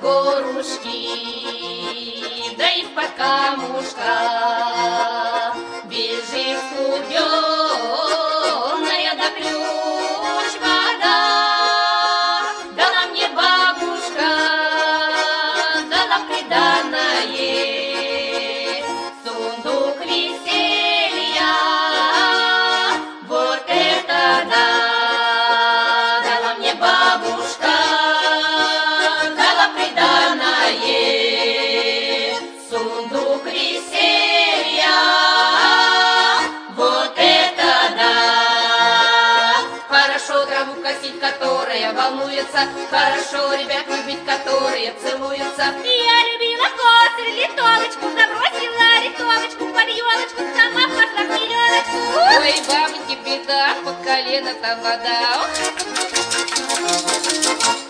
горушки, да и в камушка. Бежит студеная, да ключ вода. Дала мне бабушка, дала приданое, сундук веселья, вот это да. Дала мне бабушка, дала приданое, сундук веселья, вот это да. Хорошо траву косить, которая волнуется, хорошо ребят любить, которые целуются. Я любила косы, литовочку, забросила литовочку под елочку, сама пошла в пеленочку. Ой, бабоньки, беда, по колено там вода.